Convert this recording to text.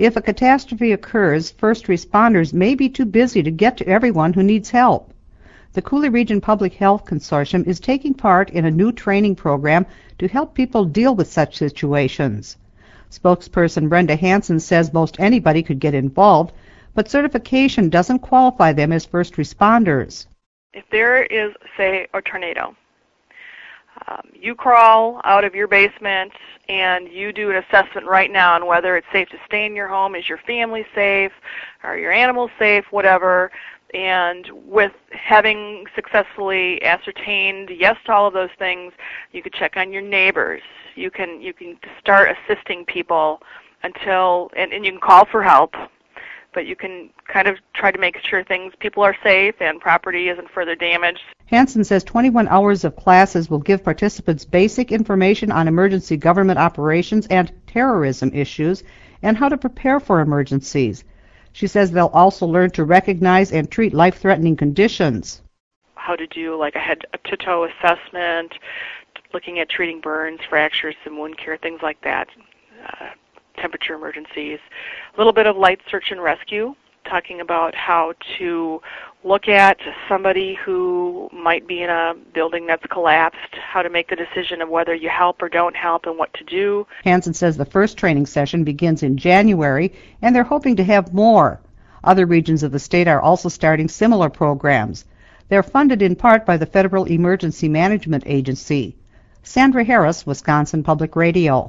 If a catastrophe occurs, first responders may be too busy to get to everyone who needs help. The Coulee Region Public Health Consortium is taking part in a new training program to help people deal with such situations. Spokesperson Brenda Hansen says most anybody could get involved, but certification doesn't qualify them as first responders. If there is, say, a tornado, you crawl out of your basement and you do an assessment right now on whether it's safe to stay in your home, is your family safe, are your animals safe, whatever, and with having successfully ascertained yes to all of those things, you could check on your neighbors. You can start assisting people until, and you can call for help, but you can kind of try to make sure people are safe and property isn't further damaged. Hansen says 21 hours of classes will give participants basic information on emergency government operations and terrorism issues and how to prepare for emergencies. She says they'll also learn to recognize and treat life-threatening conditions. How to do like a head-to-toe assessment, looking at treating burns, fractures, and wound care, things like that. Temperature emergencies, a little bit of light search and rescue, talking about how to look at somebody who might be in a building that's collapsed, how to make the decision of whether you help or don't help and what to do. Hansen says the first training session begins in January, and they're hoping to have more. Other regions of the state are also starting similar programs. They're funded in part by the Federal Emergency Management Agency. Sandra Harris, Wisconsin Public Radio.